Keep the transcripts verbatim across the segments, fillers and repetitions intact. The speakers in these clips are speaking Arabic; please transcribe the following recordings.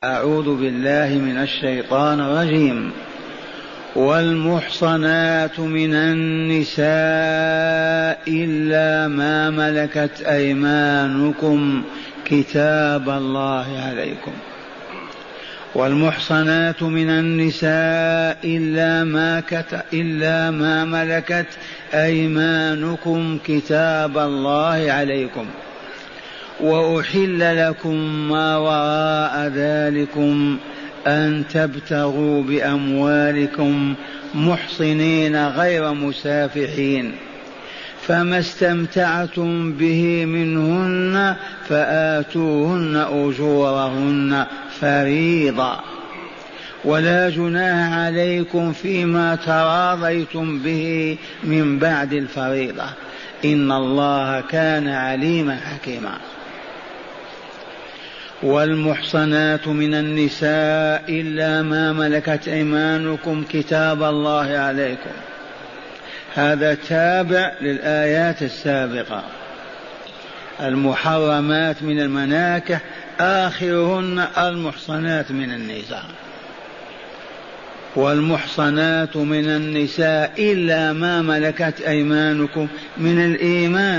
أعوذ بالله من الشيطان الرجيم. والمحصنات من النساء إلا ما ملكت أيمانكم كتاب الله عليكم. والمحصنات من النساء إلا ما, كت... إلا ما ملكت أيمانكم كتاب الله عليكم. وأحل لكم ما وراء ذلكم أن تبتغوا بأموالكم محصنين غير مسافحين، فما استمتعتم به منهن فآتوهن أجورهن فريضة، ولا جناح عليكم فيما تراضيتم به من بعد الفريضة، إن الله كان عليما حكيما. والمحصنات من النساء إلا ما ملكت أيمانكم كتاب الله عليكم، هذا تابع للآيات السابقة. المحرمات من المناكح آخرهن المحصنات من النساء. والمحصنات من النساء إلا ما ملكت أيمانكم من الإيمان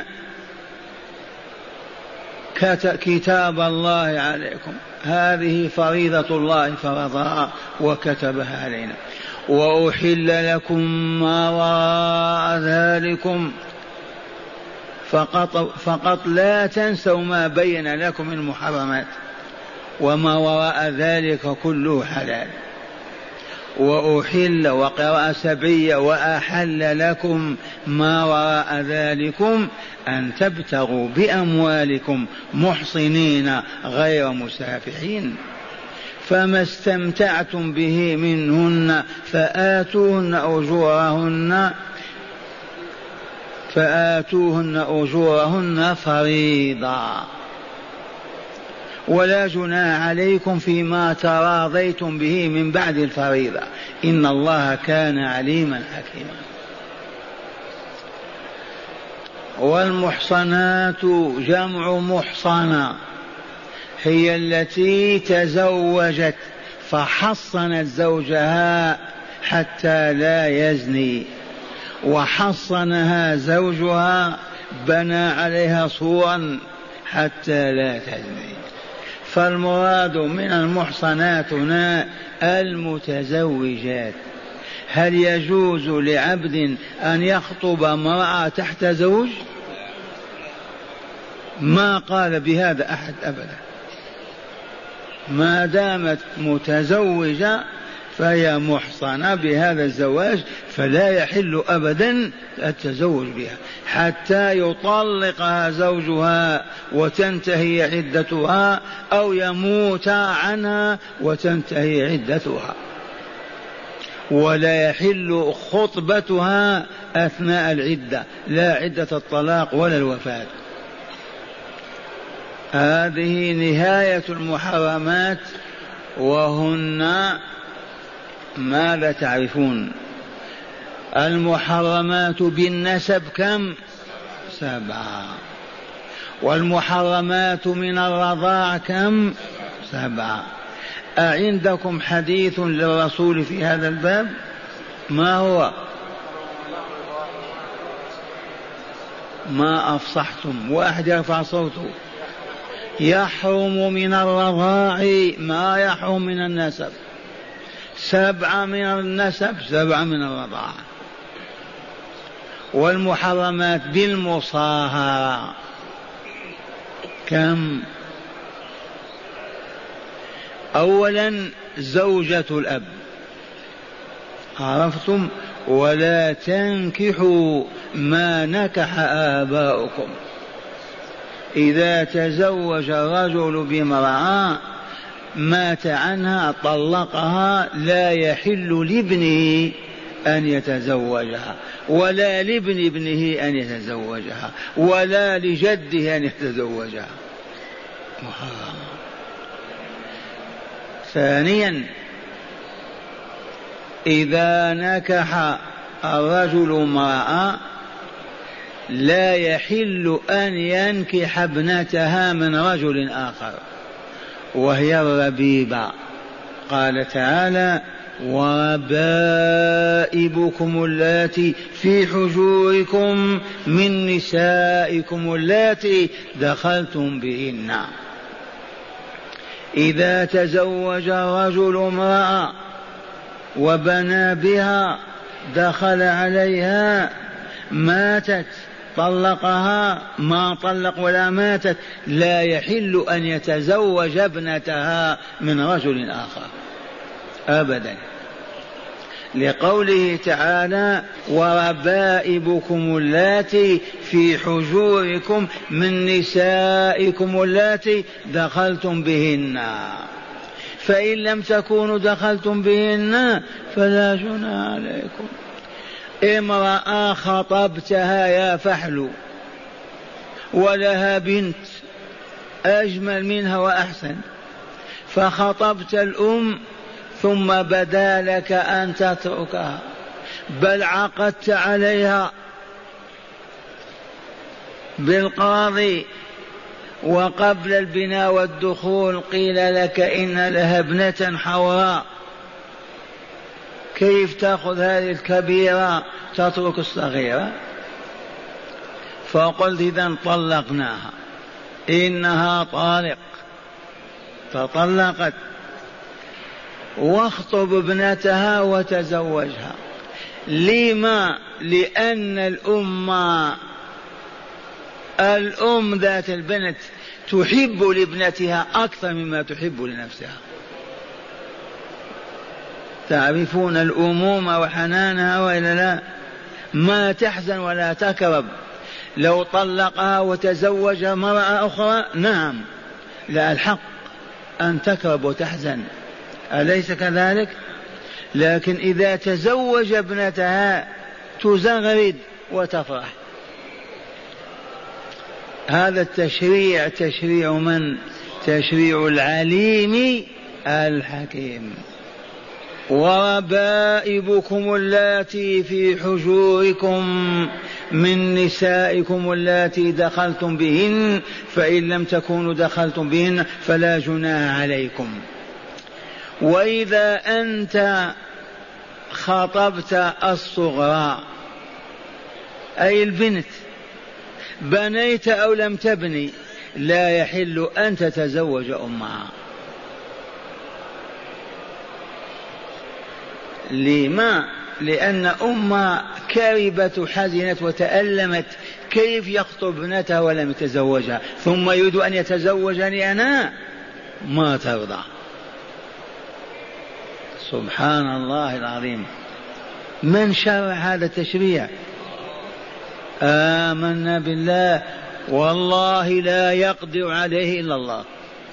كتاب الله عليكم، هذه فريضة الله فرضها وكتبها علينا. وأحل لكم ما وراء ذلكم، فقط, فقط لا تنسوا ما بين لكم من المحرمات، وما وراء ذلك كله حلال. وأحل وقراءة سبعية وأحل لكم ما وراء ذلكم أن تبتغوا بأموالكم محصنين غير مسافحين، فما استمتعتم به منهن فآتوهن أجورهن فآتوهن أجورهن فريضة، ولا جناح عليكم فيما تراضيتم به من بعد الفريضة، إن الله كان عليما حكيما. والمحصنات جمع محصنة، هي التي تزوجت فحصنت زوجها حتى لا يزني، وحصنها زوجها بنى عليها سورا حتى لا تزني. فالمراد من المحصنات هنا المتزوجات. هل يجوز لعبد أن يخطب امرأة تحت زوج؟ ما قال بهذا أحد أبدا، ما دامت متزوجة فهي محصنة بهذا الزواج، فلا يحل أبدا التزوج بها حتى يطلقها زوجها وتنتهي عدتها، أو يموت عنها وتنتهي عدتها، ولا يحل خطبتها أثناء العدة، لا عدة الطلاق ولا الوفاة. هذه نهاية المحرمات. وهن ماذا تعرفون؟ المحرمات بالنسب كم؟ سبعة. والمحرمات من الرضاع كم؟ سبعة. أعندكم حديث للرسول في هذا الباب؟ ما هو؟ ما أفصحتم، واحد يرفع صوته. يحرم من الرضاع ما يحرم من النسب، سبعة من النسب، سبعة من الرضاعة. والمحرمات بالمصاهرة كم؟ أولا زوجة الأب، عرفتم؟ ولا تنكحوا ما نكح آباؤكم. إذا تزوج الرجل بامرأة مات عنها طلقها، لا يحل لابنه أن يتزوجها، ولا لابن ابنه أن يتزوجها، ولا لجده أن يتزوجها، محرم. ثانيا إذا نكح الرجل امرأة لا يحل أن ينكح ابنتها من رجل آخر، وهي الربيبة. قال تعالى وربائبكم اللاتي في حجوركم من نسائكم اللاتي دخلتم بهن. إذا تزوج الرجل امرأة وبنى بها دخل عليها ماتت طلقها ما طلق ولا ماتت لا يحل أن يتزوج ابنتها من رجل آخر أبدا، لقوله تعالى وربائبكم اللاتي في حجوركم من نسائكم اللاتي دخلتم بهن. فإن لم تكونوا دخلتم بهن فلا جناح عليكم. امرأة خطبتها يا فحل ولها بنت أجمل منها وأحسن، فخطبت الأم ثم بدا لك أن تتركها بل عقدت عليها بالقاضي وقبل البناء والدخول قيل لك إن لها ابنة حوراء، كيف تأخذ هذه الكبيرة تترك الصغيرة؟ فقلت إذن طلقناها، إنها طالق، تطلقت، واخطب ابنتها وتزوجها. لما؟ لأن الأم الأم ذات البنت تحب لابنتها أكثر مما تحب لنفسها. تعرفون الأمومة وحنانها وإلا لا؟ ما تحزن ولا تكرب. لو طلقها وتزوج مرأة أخرى نعم لا الحق أن تكرب وتحزن، أليس كذلك؟ لكن إذا تزوج ابنتها تزغرد وتفرح. هذا التشريع تشريع من؟ تشريع العليم الحكيم. وربائبكم اللاتي في حجوركم من نسائكم اللاتي دخلتم بهن فإن لم تكونوا دخلتم بهن فلا جناح عليكم. وإذا أنت خطبت الصغرى أي البنت بنيت أو لم تبني لا يحل أن تتزوج أمها. لما؟ لأن أمها كربت حزنت وتألمت، كيف يخطب ابنتها ولم يتزوجها ثم يريد أن يتزوجني أنا؟ ما ترضى. سبحان الله العظيم، من شرع هذا التشريع؟ آمنا بالله والله لا يقدر عليه إلا الله.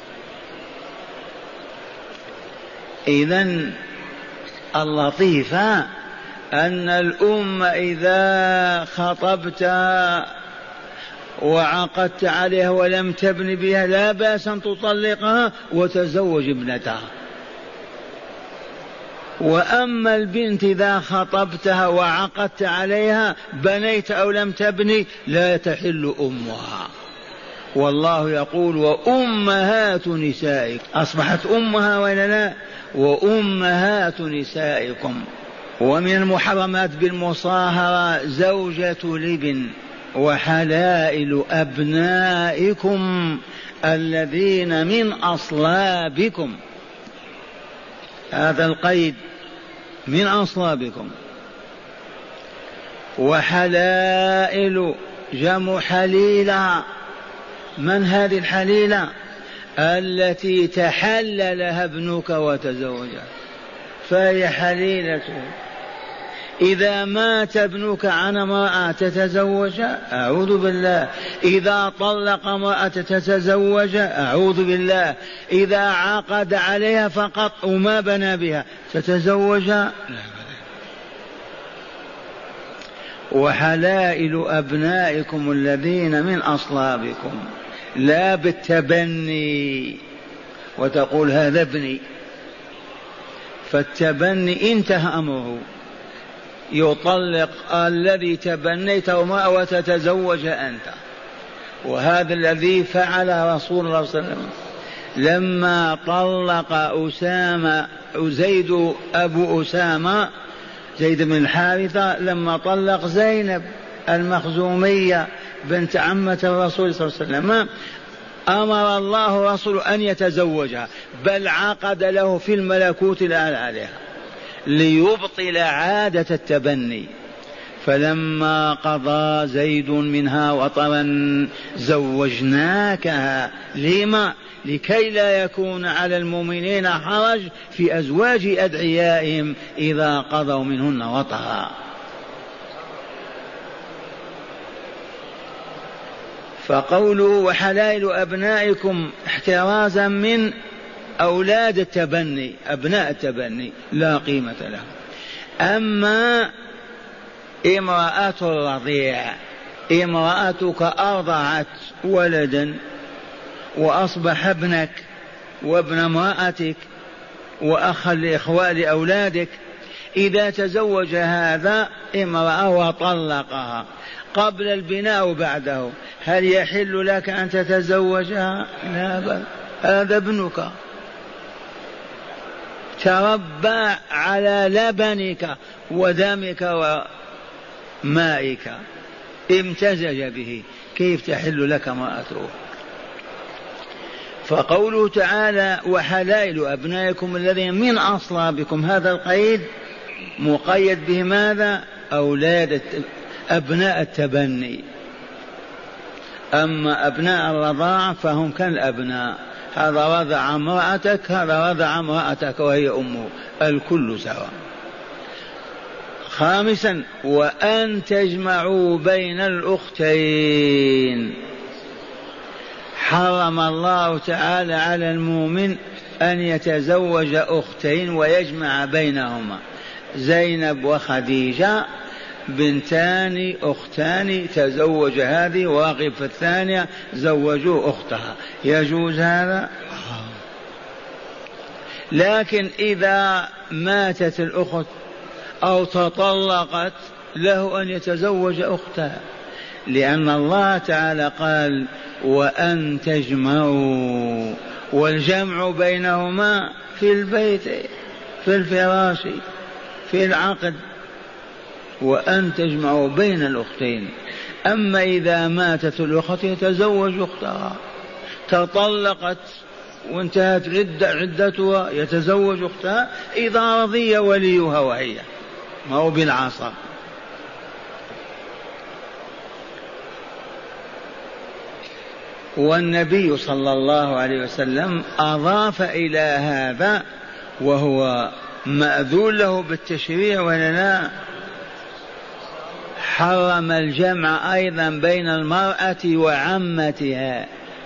إذن اللطيف أن الأم إذا خطبتها وعقدت عليها ولم تبن بها لا بأس أن تطلقها وتزوج ابنتها. وأما البنت إذا خطبتها وعقدت عليها بنيت أو لم تبني لا تحل أمها. والله يقول وأمهات نسائكم، أصبحت أمها ولا لا؟ وأمهات نسائكم. ومن المحرمات بالمصاهرة زوجة لبن وحلائل أبنائكم الذين من أصلابكم. هذا القيد من أصلابكم. وحلائل جمع حليلة. من هذه الحليلة؟ التي تحللها ابنك وتزوجها فهي حليلته. إذا مات ابنك عن امرأة تتزوجها أعوذ بالله، إذا طلق امرأة تتزوجها أعوذ بالله، إذا عقد عليها فقط وما بنى بها تتزوجها لا. وحلائل أبنائكم الذين من أصلابكم، لا بالتبني وتقول هذا ابني، فالتبني انتهى أمره، يطلق الذي تبنيته ما وتتزوج أنت. وهذا الذي فعل رسول الله صلى الله عليه وسلم لما طلق أسامة زيد أبو أسامة زيد بن الحارثة لما طلق زينب المخزومية بنت عمة الرسول صلى الله عليه وسلم أمر الله رسوله أن يتزوجها، بل عقد له في الملكوت الآن عليها ليبطل عادة التبني. فلما قضى زيد منها وطرا زوجناكها. لما؟ لكي لا يكون على المؤمنين حرج في أزواج أدعيائهم إذا قضوا منهن وطرا. فقوله وحلائل أبنائكم احترازا من أولاد التبني، أبناء التبني لا قيمة لهم. أما امرأة الرضيع، امرأتك أرضعت ولدا وأصبح ابنك وابن امرأتك وأخا لإخوال أولادك، إذا تزوج هذا امرأة وطلقها قبل البناء وبعده، هل يحل لك أن تتزوجها؟ لا، بل هذا ابنك تربى على لبنك ودمك ومائك، امتزج به، كيف تحل لك امرأته؟ فقوله تعالى وحلائل أبنائكم الذين من أصلابكم، هذا القيد مقيد به ماذا؟ أولاد أبناء التبني. أما أبناء الرضاعة فهم كالأبناء، هذا رضع امرأتك هذا رضع امرأتك وهي أمه، الكل سواء. خامسا وأن تجمعوا بين الأختين، حرم الله تعالى على المؤمن أن يتزوج أختين ويجمع بينهما. زينب وخديجة بنتان أختان، تزوج هذه وراغب في الثانية زوجوا أختها، يجوز هذا؟ لكن إذا ماتت الأخت أو تطلقت له أن يتزوج أختها، لأن الله تعالى قال وأن تجمعوا، والجمع بينهما في البيت في الفراش في العقد، وأن تجمعوا بين الأختين. أما إذا ماتت الأخت يتزوج أختها، تطلقت وانتهت عدة عدتها يتزوج أختها إذا رضي وليها وهي، ما هو بالعصا. والنبي صلى الله عليه وسلم أضاف إلى هذا وهو مأذون له بالتشريع ولا لا، حرم الجمع أيضا بين المرأة وعمتها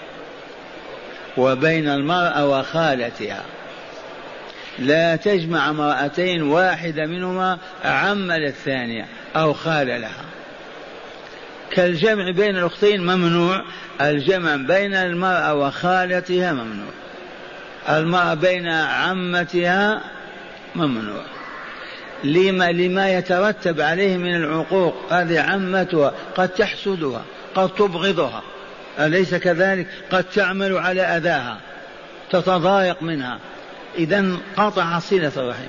وبين المرأة وخالتها، لا تجمع امرأتين واحدة منهما عم للثانية أو خال لها. كالجمع بين الأختين ممنوع، الجمع بين المرأة وخالتها ممنوع، المرأة بين عمتها ممنوع. لما لما يترتب عليه من العقوق. هذه عمتها قد تحسدها قد تبغضها، أليس كذلك؟ قد تعمل على أذاها تتضايق منها، إذن قطع صلة الرحم.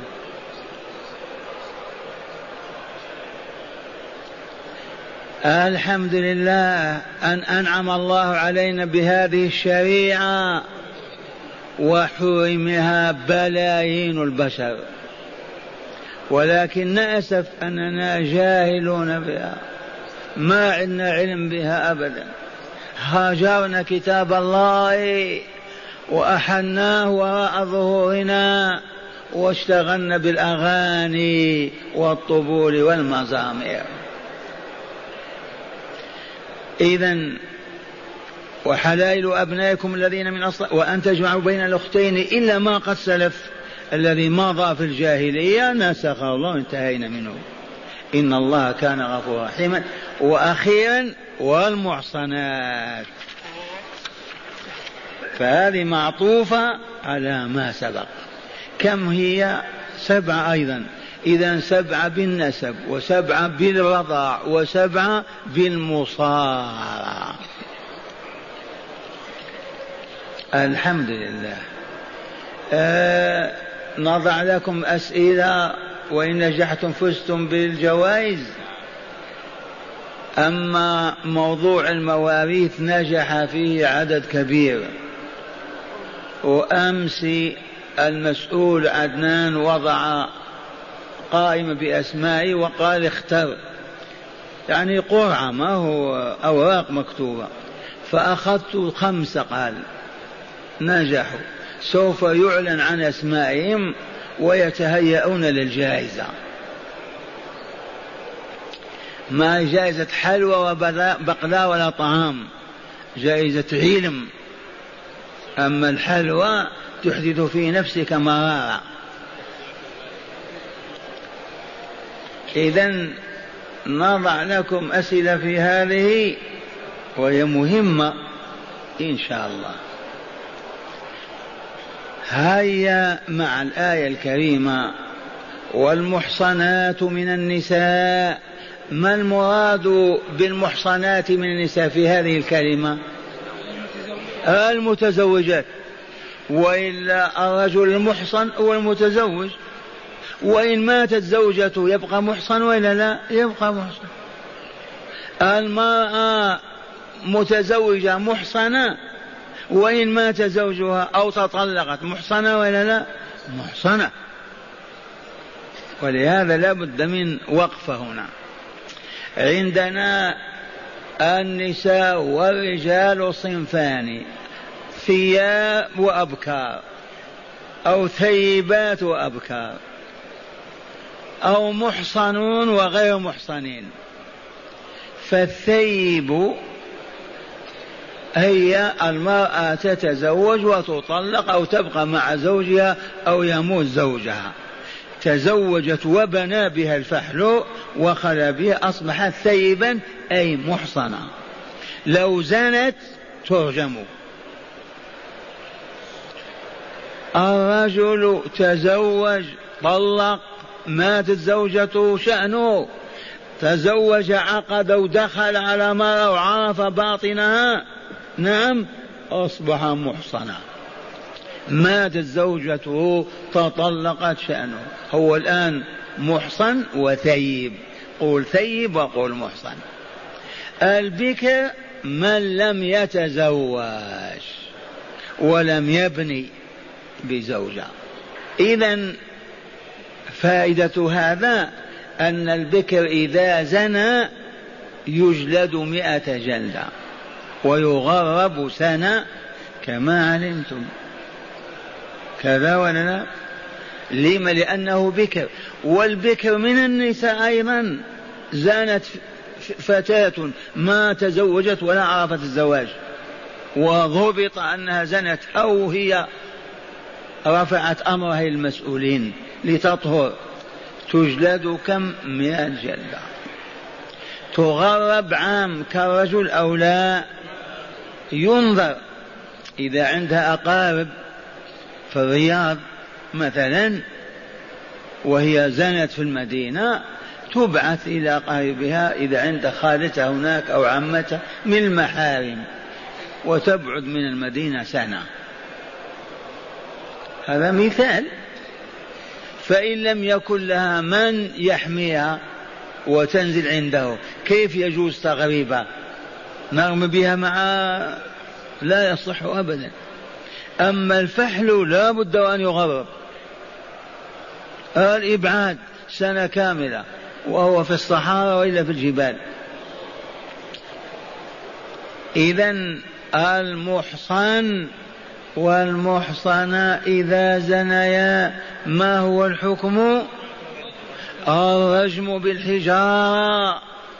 الحمد لله أن أنعم الله علينا بهذه الشريعة وحرمها بلايين البشر، ولكن نأسف أننا جاهلون بها، ما عندنا علم بها أبدا. هاجرنا كتاب الله وأحناه وراء ظهورنا واشتغلنا بالأغاني والطبول والمزامير. إذن وحلائل أبنائكم الذين من أصل وأن تجمعوا بين الأختين إلا ما قد سلف الذي مضى في الجاهلية نسخه الله انتهينا منه، إن الله كان غفورا رحيما. وأخيرا والمحصنات، فهذه معطوفة على ما سبق. كم هي؟ سبعة أيضا. إذن سبعة بالنسب وسبعة بالرضاع وسبعة بالمصارعة. الحمد لله. آه نضع لكم أسئلة، وإن نجحتم فزتم بالجوائز. أما موضوع المواريث نجح فيه عدد كبير، وأمس المسؤول عدنان وضع قائمة بأسمائي وقال اختر، يعني قرعة ما هو أوراق مكتوبة، فأخذت خمسة قال نجحوا، سوف يعلن عن أسمائهم ويتهيئون للجائزة. ما جائزة حلوى وبقلاء ولا طعام، جائزة علم. أما الحلوى تحدث في نفسك مرارة. إذن نضع لكم أسئلة في هذه وهي مهمة إن شاء الله. هيا مع الآية الكريمة: والمحصنات من النساء. ما المراد بالمحصنات من النساء في هذه الكلمة؟ المتزوجات، وإلا الرجل المحصن هو المتزوج، وإن ماتت زوجته يبقى محصن وإلا لا؟ يبقى محصن. المرأة متزوجة محصنة، وإن مات زوجها أو تطلقت محصنة وإلا لا؟ محصنة. ولهذا لا بد من وقفة هنا. عندنا النساء والرجال صنفان: ثياب وأبكار، أو ثيبات وأبكار، أو محصنون وغير محصنين. فالثيب هي المرأة تتزوج وتطلق أو تبقى مع زوجها أو يموت زوجها، تزوجت وبنى بها الفحل وخلى بها، أصبحت ثيبا أي محصنة. لو زنت ترجم. الرجل تزوج طلق ماتت زوجته شأنه، تزوج عقد ودخل على مرأة وعرف باطنها، نعم أصبح محصنا. ماتت زوجته تطلقت شأنه، هو الآن محصن وثيب. قول ثيب وقول محصن. البكر من لم يتزوج ولم يبني بزوجة. إذن فائدة هذا أن البكر إذا زنى يجلد مئة جلدة ويغرب سنة كما علمتم، كذا ولا لا؟ لما؟ لأنه بكر. والبكر من النساء أيضا. زانت فتاة ما تزوجت ولا عرفت الزواج وضبط أنها زنت، أو هي رفعت أمرها للمسؤولين لتطهر، تجلد كم؟ مئة جلدة. تغرب عام كالرجل أو لا؟ ينظر إذا عندها أقارب في الرياض مثلا وهي زنت في المدينة تبعث إلى قريبها إذا عند خالتها هناك أو عمتها من المحارم، وتبعد من المدينة سنة. هذا مثال. فإن لم يكن لها من يحميها وتنزل عنده كيف يجوز تغريبها؟ نرمي بها مع لا يصح أبدا. أما الفحل لا بد أن يغرب، الإبعاد سنة كاملة وهو في الصحراء وإلا في الجبال. إذن المحصن والمحصنة إذا زنيا ما هو الحكم؟ الرجم بالحجارة.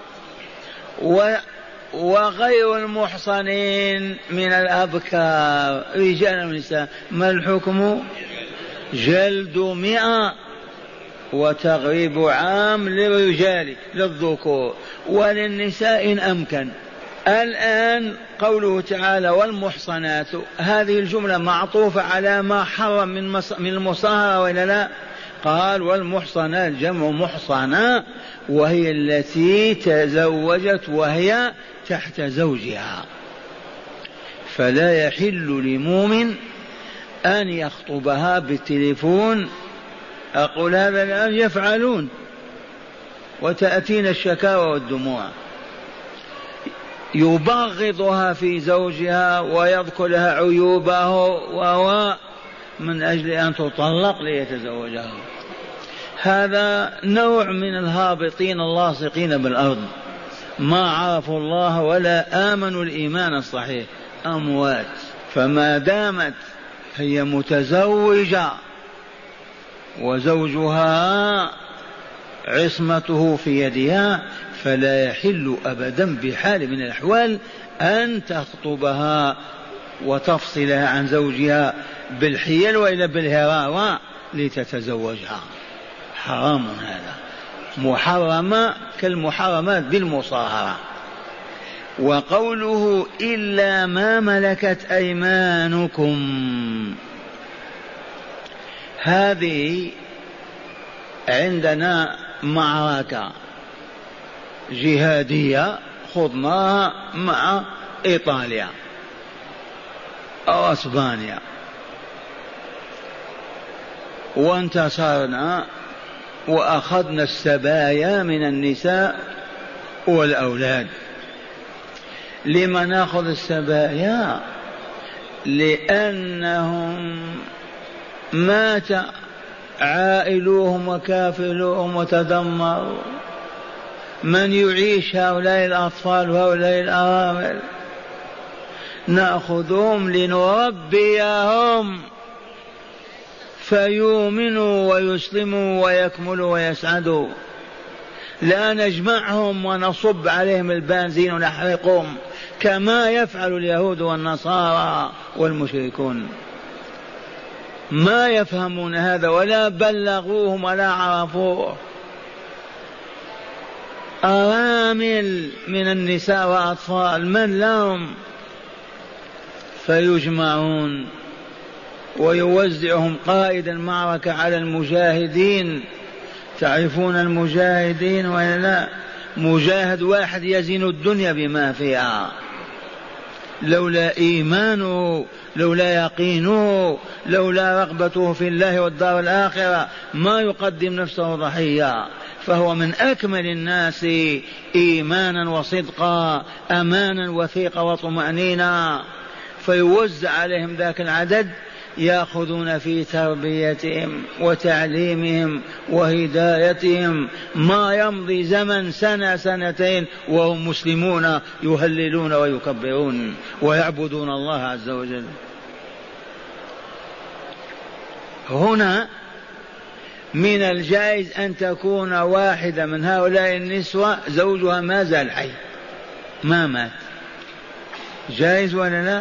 وغير المحصنين من الأبكار رجال ونساء ما الحكم؟ جلد مئة وتغريب عام للرجال للذكور، وللنساء إن أمكن. الآن قوله تعالى والمحصنات، هذه الجملة معطوفة على ما حرم من, من المصاهرة وإلا لا؟ قال والمحصنات جمع محصنة، وهي التي تزوجت وهي تحت زوجها. فلا يحل لمؤمن أن يخطبها بالتليفون. أقول هذا الآن يفعلون وتأتينا الشكاوى والدموع. يبغضها في زوجها ويذكر لها عيوبه وهو من أجل أن تطلق ليتزوجها. هذا نوع من الهابطين اللاصقين بالأرض، ما عرفوا الله ولا آمنوا الإيمان الصحيح، أموات. فما دامت هي متزوجة وزوجها عصمته في يدها فلا يحل أبدا بحال من الأحوال أن تخطبها وتفصلها عن زوجها بالحيل وإلا بالهراوة لتتزوجها. حرام هذا، محرمة كالمحرمات بالمصاهرة. وقوله إلا ما ملكت أيمانكم، هذه عندنا معركة جهادية خضناها مع إيطاليا أو أسبانيا وانتصرنا وأخذنا السبايا من النساء والأولاد. لما نأخذ السبايا؟ لأنهم مات عائلوهم وكافلوهم وتدمروا. من يعيش هؤلاء الأطفال وهؤلاء الأرامل؟ نأخذهم لنربيهم فيؤمنوا ويسلموا ويكملوا ويسعدوا، لا نجمعهم ونصب عليهم البنزين ونحرقهم كما يفعل اليهود والنصارى والمشركون. ما يفهمون هذا ولا بلغوهم ولا عرفوه. أرامل من النساء وأطفال من لهم؟ فيجمعون ويوزعهم قائد المعركة على المجاهدين. تعرفون المجاهدين ولا لا؟ مجاهد واحد يزن الدنيا بما فيها، لولا إيمانه، لولا يقينه، لولا رغبته في الله والدار الآخرة ما يقدم نفسه ضحية. فهو من أكمل الناس إيمانا وصدقا، أمانا وثيقا وطمأنينة. فيوزع عليهم ذاك العدد يأخذون في تربيتهم وتعليمهم وهدايتهم. ما يمضي زمن سنة سنتين وهم مسلمون يهللون ويكبرون ويعبدون الله عز وجل. هنا من الجائز أن تكون واحدة من هؤلاء النسوة زوجها ما زال حي ما مات، جائز ولا لا؟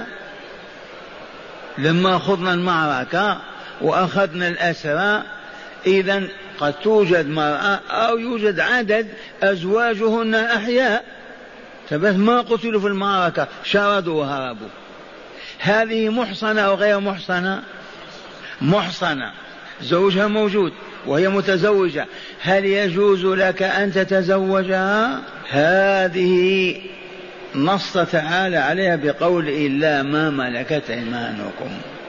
لما أخذنا المعركة وأخذنا الأسرى، إذن قد توجد مرأة أو يوجد عدد أزواجهن أحياء فبس ما قتلوا في المعركة، شردوا وهربوا. هذه محصنة أو غير محصنة؟ محصنة، زوجها موجود وهي متزوجة، هل يجوز لك أن تتزوجها؟ هذه نص تعالى عليها بقول إلا ما ملكت أيمانكم،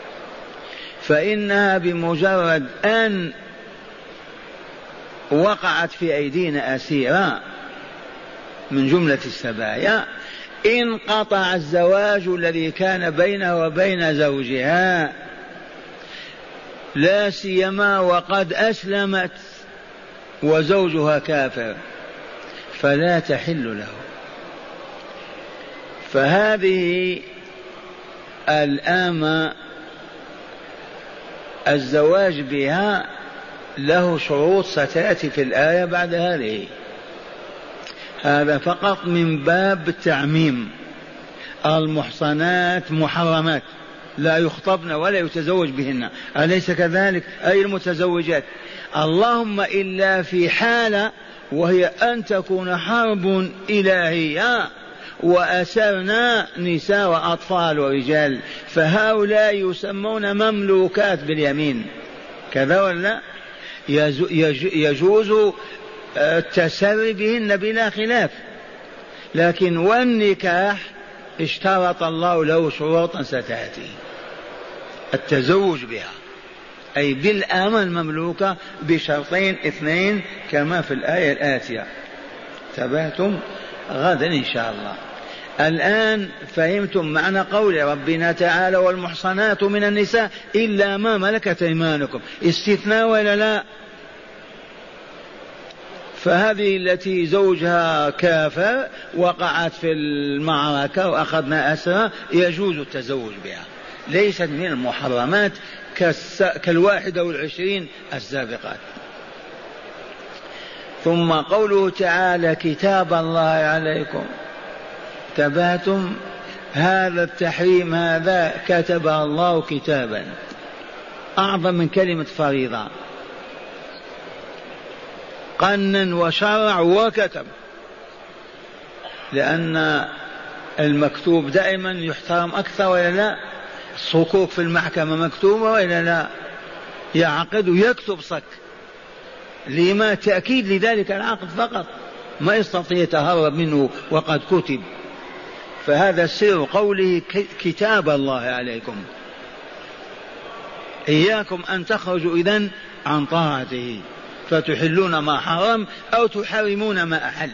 فإنها بمجرد أن وقعت في أيدينا أسيرا من جملة السبايا انقطع الزواج الذي كان بينها وبين زوجها، لا سيما وقد أسلمت وزوجها كافر، فلا تحل له. فهذه الآن الزواج بها له شروط ستأتي في الآية بعد هذه. هذا فقط من باب التعميم. المحصنات محرمات لا يخطبن ولا يتزوج بهن، أليس كذلك؟ أي المتزوجات، اللهم إلا في حالة وهي أن تكون حرب إلهية وأسرنا نساء وأطفال ورجال، فهؤلاء يسمون مملوكات باليمين، كذا ولا؟ يجوز التسري بهن بلا خلاف. لكن والنكاح اشترط الله له شروطا ستأتي التزوج بها، أي بالأمة المملوكة بشرطين اثنين كما في الآية الآتية. تبهتم غدا إن شاء الله. الآن فهمتم معنى قول ربنا تعالى والمحصنات من النساء إلا ما ملكت أيمانكم، استثناء ولا لا؟ فهذه التي زوجها كافر وقعت في المعركة وأخذنا أسرى يجوز التزوج بها، ليست من المحرمات كالواحدة والعشرين السابقات. ثم قوله تعالى كتاب الله عليكم. تباتم هذا التحريم هذا كتب الله كتابا أعظم من كلمة فريضة، قنن وشرع وكتب، لأن المكتوب دائما يحترم أكثر ولا لا؟ الصكوك في المحكمة مكتوبة ولا لا؟ يعقد ويكتب صك، لما تأكيد لذلك العقد فقط، ما يستطيع يتهرب منه وقد كتب. فهذا سر قوله كتاب الله عليكم، إياكم أن تخرجوا إذن عن طاعته فتحلون ما حرم أو تحرمون ما أحل.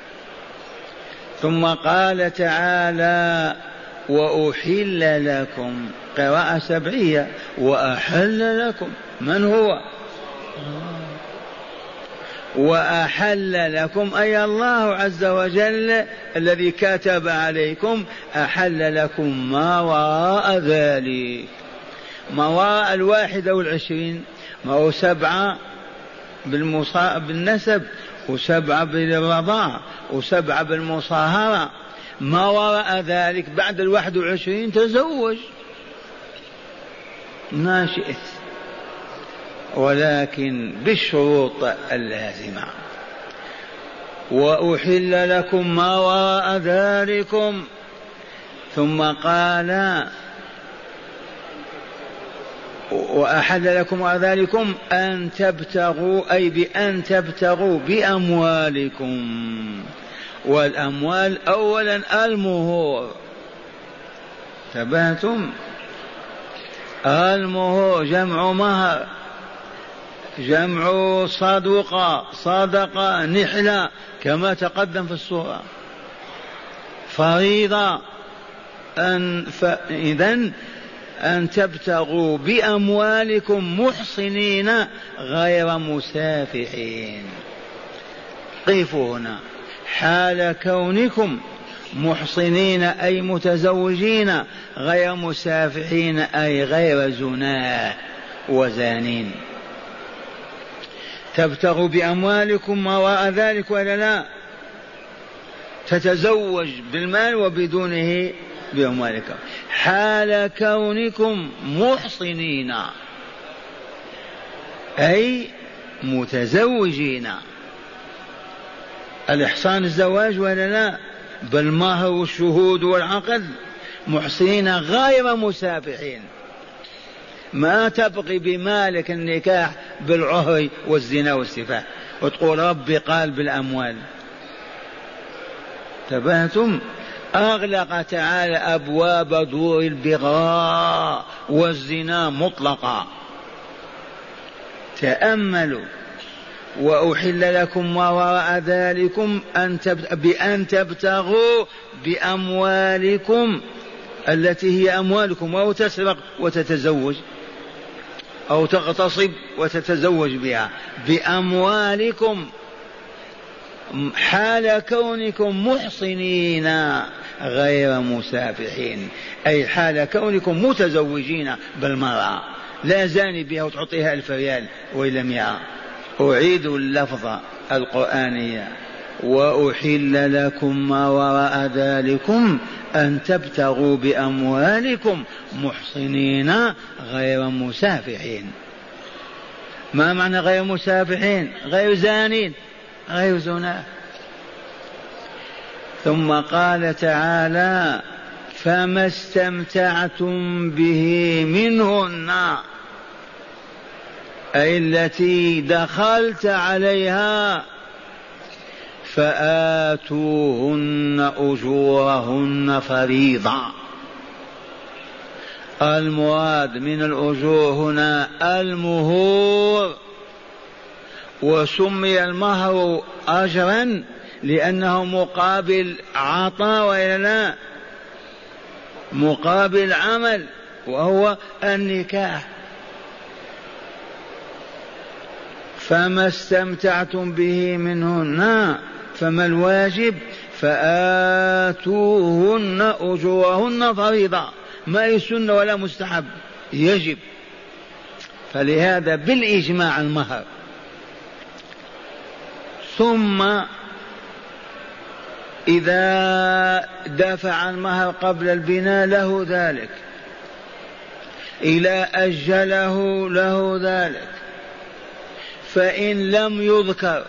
ثم قال تعالى وأحل لكم، قراءة سبعية، وأحل لكم، من هو؟ وأحل لكم أي الله عز وجل الذي كتب عليكم، أحل لكم ما وراء ذلك. ما وراء الواحدة والعشرين، ما هو سبعة بالنسب وسبعة بالرضاعة وسبعة بالمصاهرة. ما وراء ذلك بعد الواحد والعشرين تزوج ما شئت، ولكن بالشروط اللازمة. وأحل لكم ما وراء ذلكم. ثم قال وأحل لكم وراء ذلكم أن تبتغوا، أي بأن تبتغوا بأموالكم. والأموال أولا المهور. تبهتم المهور جمع مهر، جمع صدقة، صدقة نحلة كما تقدم في السورة، فريضة. أن فإذن أن تبتغوا بأموالكم محصنين غير مسافحين. قفوا هنا، حال كونكم محصنين أي متزوجين غير مسافحين أي غير زناه وزانين. تبتغوا بأموالكم ما وراء ذلك ولا لا؟ تتزوج بالمال وبدونه بأموالكم، حال كونكم محصنين أي متزوجين. الإحصان الزواج ولا لا؟ بالمهر والشهود والعقد. محصنين غير مسافحين، ما تبقي بمالك النكاح بالعهر والزنا والسفاح وتقول ربي قال بالأموال. تبهتم أغلق تعالى أبواب دور البغاء والزنا مطلقا. تأملوا وأحل لكم وراء ذلكم أن بأن تبتغوا بأموالكم التي هي أموالكم، وهو تسرق وتتزوج أو تغتصب وتتزوج بها، بأموالكم حال كونكم محصنين غير مسافحين، أي حال كونكم متزوجين بالمرأة، لا زاني بها وتعطيها ألف ريال وإن لم يرى. أعيد اللفظة القرآنية وأحل لكم ما وراء ذلكم أن تبتغوا بأموالكم محصنين غير مسافحين. ما معنى غير مسافحين؟ غير زانين غير زناه. ثم قال تعالى فما استمتعتم به منهن، أي التي دخلت عليها فآتوهن أجورهن فريضة. المراد من الأجور هنا المهور، وسمي المهر أجرا لأنه مقابل عطاء وإلا لا، مقابل عمل، وهو النكاح. فما استمتعتم به منهن فما الواجب؟ فآتوهن أجورهن فريضة، ما يسن ولا مستحب، يجب. فلهذا بالإجماع المهر. ثم إذا دفع المهر قبل البناء له ذلك، إلى أجله له ذلك. فإن لم يذكر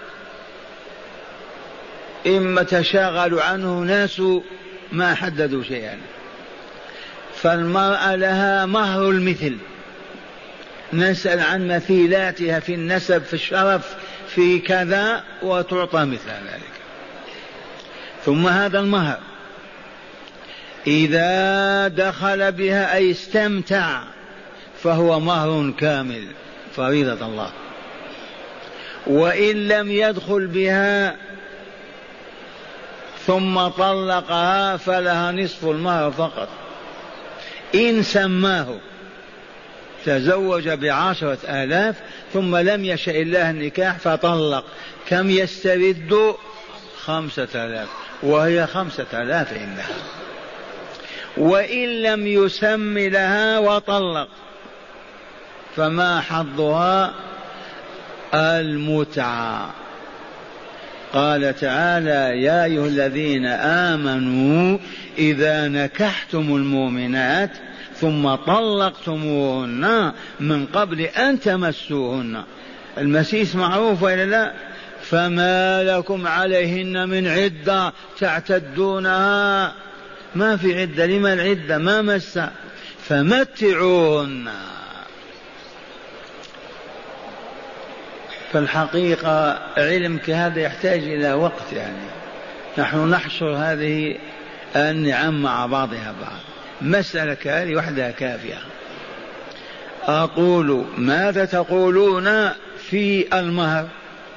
إما تشاغل عنه ناس ما حددوا شيئا، فالمرأة لها مهر المثل، نسأل عن مثيلاتها في النسب في الشرف في كذا وتعطى مثل ذلك. ثم هذا المهر إذا دخل بها أي استمتع فهو مهر كامل فريضة الله. وإن لم يدخل بها ثم طلقها فلها نصف المهر فقط. إن سماه تزوج بعشرة آلاف ثم لم يشاء الله النكاح فطلق، كم يسترد؟ خمسة آلاف، وهي خمسة آلاف إنها. وإن لم يسم لها وطلق فما حظها؟ المتعة. قال تعالى: يا أيها الذين آمنوا إذا نكحتم المؤمنات ثم طلقتموهن من قبل أن تمسوهن، المسيس معروف وإلا لا؟ فما لكم عليهن من عدة تعتدونها، ما في عدة. لما العدة؟ ما مس. فمتعوهن. فالحقيقة علم كهذا يحتاج إلى وقت، يعني نحن نحشر هذه النعم مع بعضها بعض. مسألة كهذه وحدها كافية. أقول: ماذا تقولون في المهر؟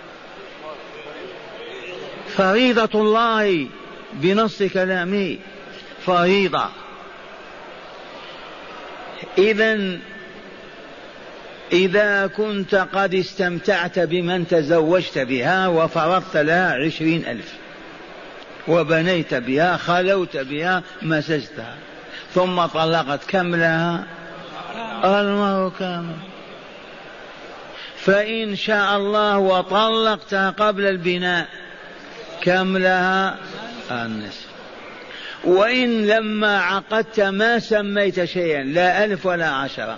فريضة الله بنص كلامه، فريضة. إذن إذا كنت قد استمتعت بمن تزوجت بها وفرضت لها عشرين ألف وبنيت بها خلوت بها مسجتها ثم طلقت، كم لها؟ المهر كامل. فإن شاء الله وطلقتها قبل البناء كم لها؟ النصف. وإن لما عقدت ما سميت شيئا، لا ألف ولا عشرة،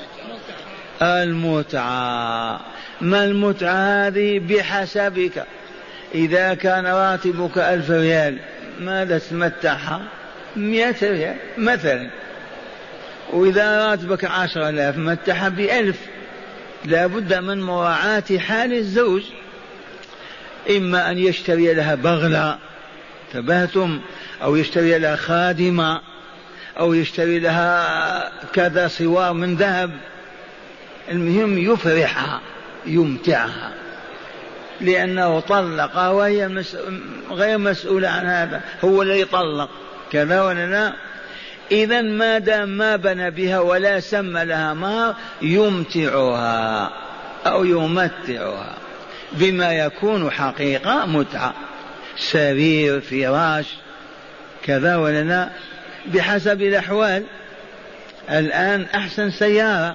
المتعة. ما المتعة هذه؟ بحسبك. إذا كان راتبك ألف ريال ماذا تمتعها؟ مئة ريال مثلا. وإذا راتبك عشر آلاف متعها بألف. لا بد من مراعاة حال الزوج، إما أن يشتري لها بغلة، تبهتم، أو يشتري لها خادمة، أو يشتري لها كذا صوار من ذهب. المهم يفرحها يمتعها، لأنه طلقها وهي غير مسؤولة عن هذا، هو الذي طلق، كذا ولا لا؟ إذن ما دام ما بنى بها ولا سم لها مهر يمتعها أو يمتعها بما يكون حقيقة متعة، سرير، فراش، كذا ولا لا، بحسب الأحوال. الآن أحسن سيارة،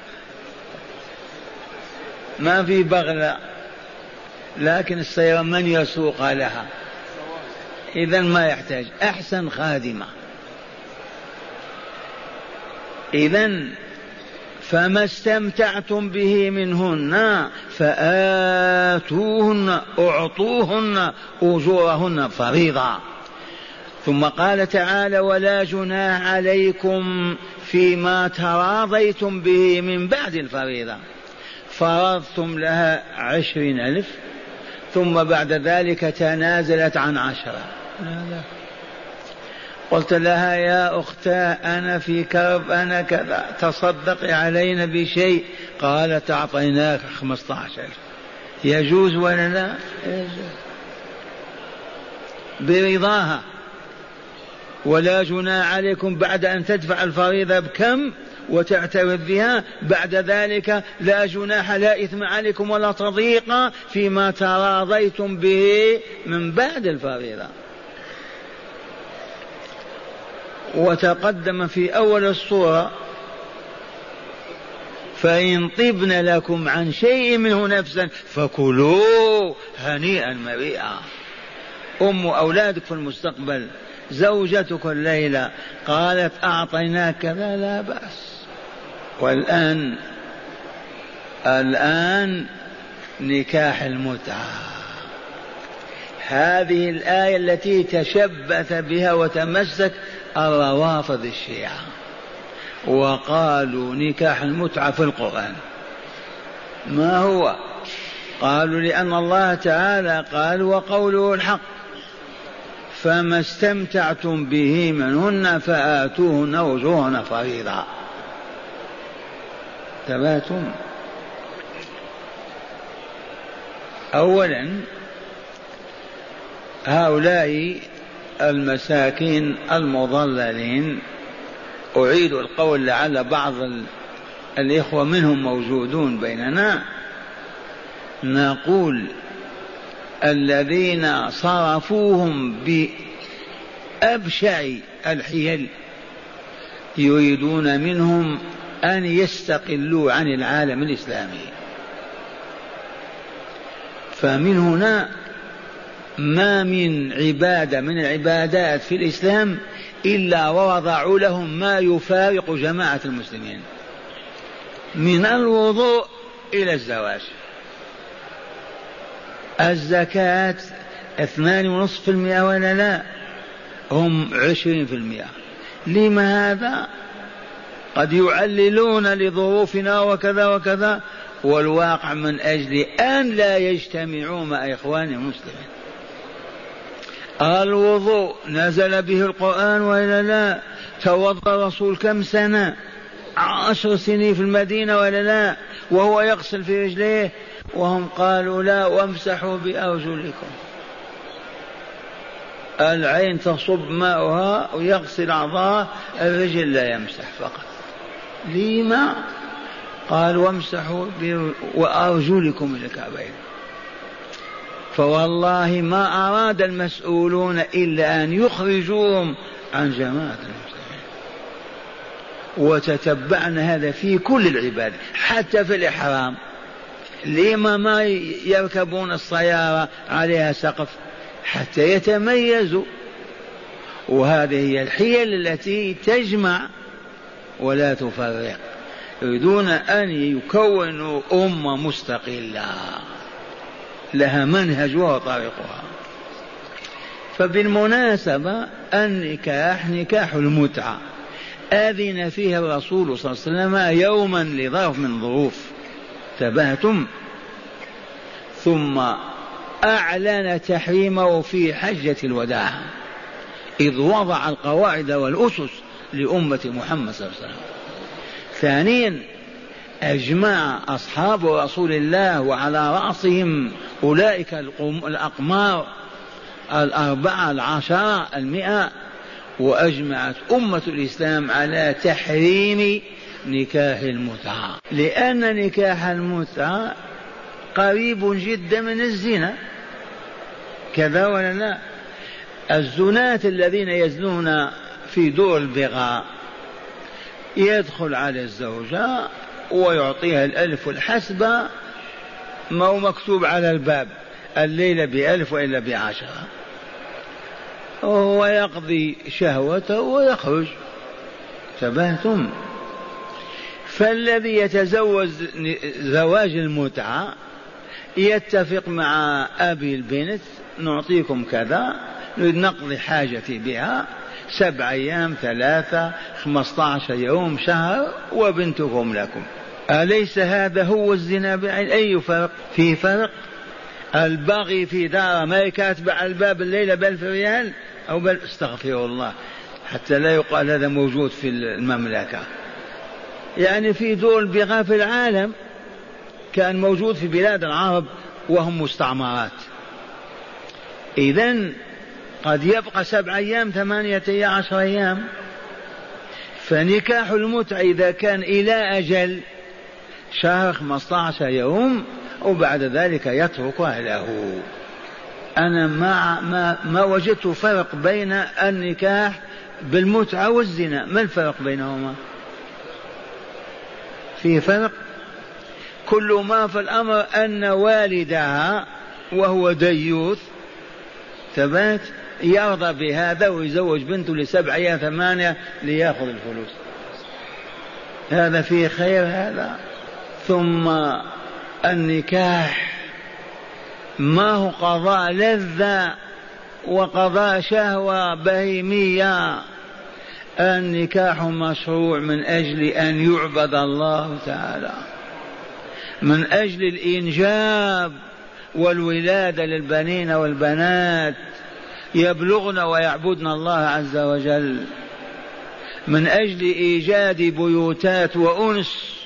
ما في بغلة، لكن السيارة من يسوق لها؟ إذن ما يحتاج. أحسن خادمة. إذن فما استمتعتم به منهن فآتوهن أعطوهن أجورهن فريضة. ثم قال تعالى: ولا جناح عليكم فيما تراضيتم به من بعد الفريضة. فرضتم لها عشرين ألف ثم بعد ذلك تنازلت عن عشرة. قلت لها يا أختاه أنا في كرب أنا كذا تصدقي علينا بشيء. قالت أعطيناك خمسة عشر. يجوز ولا لا؟ يجوز برضاها. ولا جناح عليكم بعد أن تدفع الفريضة بكم وتعترف بها بعد ذلك لا جناح لا إثم عليكم ولا تضيق فيما تراضيتم به من بعد الفريضة. وتقدم في أول الصورة فإن طبن لكم عن شيء منه نفسا فكلوه هنيئا مريئا. أم أولادك في المستقبل زوجتك الليلة قالت أعطيناك كذا لا بأس. والآن الآن نكاح المتعة، هذه الآية التي تشبث بها وتمسك الروافض الشيعة وقالوا نكاح المتعة في القرآن. ما هو؟ قالوا لأن الله تعالى قال وقوله الحق فما استمتعتم به منهن فآتوهن أجورهن فريضة. تباتم. أولا هؤلاء المساكين المضللين، أعيد القول لعل بعض الإخوة منهم موجودون بيننا، نقول الذين صرفوهم بأبشع الحيل يريدون منهم أن يستقلوا عن العالم الإسلامي. فمن هنا ما من عبادة من العبادات في الإسلام إلا ووضعوا لهم ما يفارق جماعة المسلمين، من الوضوء إلى الزواج. الزكاة اثنان ونصف في المئة ولا لا؟ هم عشرين في المئة. لما هذا؟ قد يعللون لظروفنا وكذا وكذا، والواقع من أجل أن لا يجتمعوا مع إخوان المسلمين. الوضوء نزل به القرآن ولا لا؟ توضأ الرسول كم سنة؟ عشر سنين في المدينة ولا لا؟ وهو يغسل في رجليه، وهم قالوا لا وامسحوا بأرجلكم. العين تصب ماؤها ويغسل أعضاء الرجل لا يمسح فقط. لما؟ قال وامسحوا وأرجلكم إلى الكعبين. فوالله ما أراد المسؤولون إلا أن يخرجوهم عن جماعة المسلمين. وتتبعنا هذا في كل العباد حتى في الإحرام. لما ما يركبون السيارة عليها سقف؟ حتى يتميزوا. وهذه هي الحيل التي تجمع ولا تفرق. يريدون أن يكونوا أمة مستقلة لها منهجها وطريقها. فبالمناسبة النكاح نكاح المتعة أذن فيه الرسول صلى الله عليه وسلم يوما لظرف من ظروف. تبهتم. ثم أعلن تحريمه في حجة الوداع إذ وضع القواعد والأسس لأمة محمد صلى الله عليه وسلم. ثانيا أجمع أصحاب رسول الله وعلى رأسهم أولئك الأقمار الأربعة العشرة المئة، وأجمعت أمة الإسلام على تحريم نكاح المتعة، لأن نكاح المتعة قريب جدا من الزنا. كذا ولا لا؟ الزناة الذين يزنون في دور البغاء يدخل على الزوجة ويعطيها الألف الحسبة، ما هو مكتوب على الباب الليلة بألف وإلا بعشرة، ويقضي شهوته ويخرج. تبهتم. فالذي يتزوج زواج المتعة يتفق مع أبي البنت نعطيكم كذا نقضي حاجتي بها سبع أيام ثلاثة خمسة عشر يوم شهر وبنتكم لكم. أليس هذا هو الزنا بعين؟ أي فرق؟ في فرق. البغي في دار ما يكاتب على الباب الليلة بألف ريال أو بل استغفر الله حتى لا يقال هذا موجود في المملكة، يعني في دول بغاء في العالم كان موجود في بلاد العرب وهم مستعمرات. إذن قد يبقى سبع أيام ثمانية عشر أيام. فنكاح المتعة إذا كان إلى أجل شهر خمسة عشر يوم وبعد ذلك يترك أهله. أنا ما, ما, ما وجدت فرق بين النكاح بالمتعة والزنا. ما الفرق بينهما؟ في فرق. كل ما في الأمر أن والدها وهو ديوث ثبات يرضى بهذا ويزوج بنته لسبع أيام ثمانية ليأخذ الفلوس. هذا فيه خير هذا. ثم النكاح ما هو قضاء لذة وقضاء شهوة بهيمية. النكاح مشروع من أجل أن يعبد الله تعالى، من أجل الإنجاب والولادة للبنين والبنات يبلغن ويعبدن الله عز وجل، من أجل إيجاد بيوتات وأنس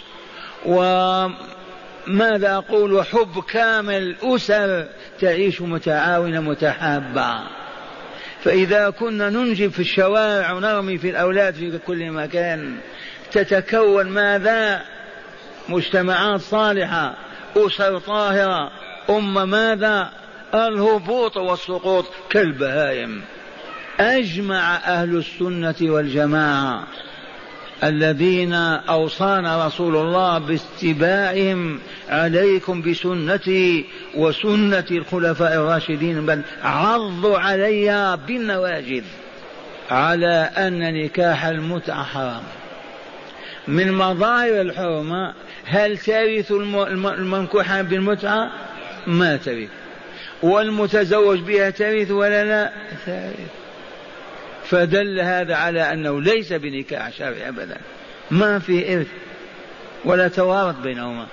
وماذا أقول وحب كامل، أسر تعيش متعاونة متحابة. فإذا كنا ننجب في الشوارع ونرمي في الأولاد في كل مكان تتكون ماذا؟ مجتمعات صالحة، أسر طاهرة، أمة ماذا؟ الهبوط والسقوط كالبهائم. أجمع أهل السنة والجماعة الذين أوصانا رسول الله باتباعهم عليكم بسنتي وسنة الخلفاء الراشدين بل عضوا عليها بالنواجذ على أن نكاح المتعة حرام. من مظاهر الحرمة هل ترث المنكوحة بالمتعة؟ ما ترث. والمتزوج بها ترث ولا لا؟ ترث. فدل هذا على أنه ليس بنكاح شرعي أبدا، ما في إرث ولا توارث بينهما.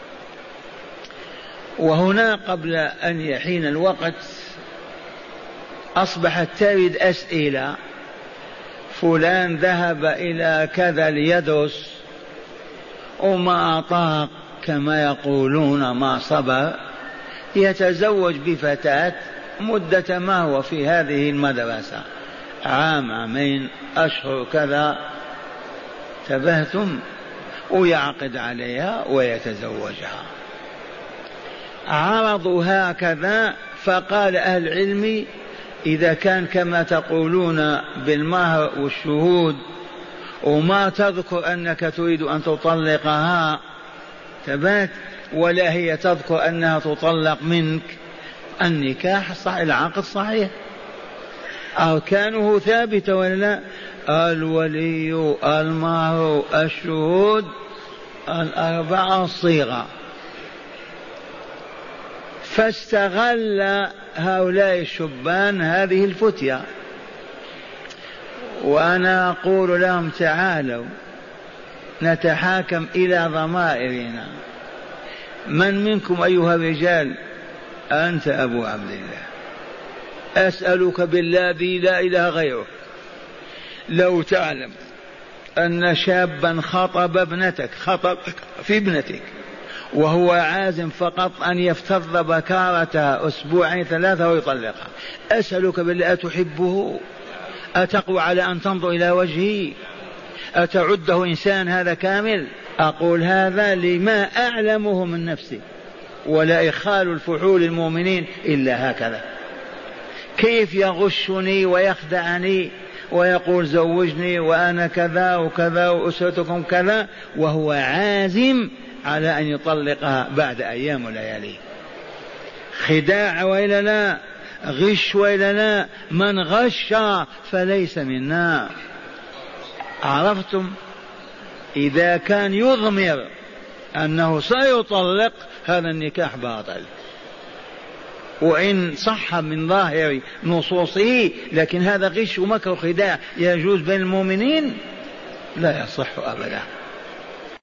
وهنا قبل أن يحين الوقت أصبحت ترد أسئلة. فلان ذهب إلى كذا ليدرس وما أطاق كما يقولون ما صبر، يتزوج بفتاة مدة ما هو في هذه المدرسة عام عامين أشهر كذا تبهتم، ويعقد عليها ويتزوجها. عرضوا هكذا فقال أهل العلم إذا كان كما تقولون بالمهر والشهود وما تذكر أنك تريد أن تطلقها تبات ولا هي تذكر أنها تطلق منك، النكاح صحيح، العقد صحيح، أركانه ثابتة ولا لا؟ الولي، المهر، الشهود، الأربعة الصيغة. فاستغل هؤلاء الشبان هذه الفتية، وأنا أقول لهم تعالوا نتحاكم إلى ضمائرنا. من منكم أيها الرجال؟ أنت أبو عبد الله، أسألك بالله ذي لا إله غيره، لو تعلم أن شابا خطب ابنتك، خطب في ابنتك وهو عازم فقط أن يفتض بكارتها أسبوعين ثلاثة ويطلقها، أسألك بالله أتحبه؟ أتقوى على أن تنظر إلى وجهه؟ أتعده إنسان هذا كامل؟ أقول هذا لما أعلمه من نفسي، ولا إخال الفحول المؤمنين إلا هكذا. كيف يغشني ويخدعني ويقول زوجني وأنا كذا وكذا وأسرتكم كذا وهو عازم على أن يطلقها بعد أيام وليالي. خداع وإلا لا؟ غش وإلا لا؟ من غش فليس منا. عرفتم؟ إذا كان يضمر أنه سيطلق هذا النكاح باطل، وإن صح من ظاهر نصوصه، لكن هذا غش ومكر وخداع يجوز بين المؤمنين لا يصح أبدا.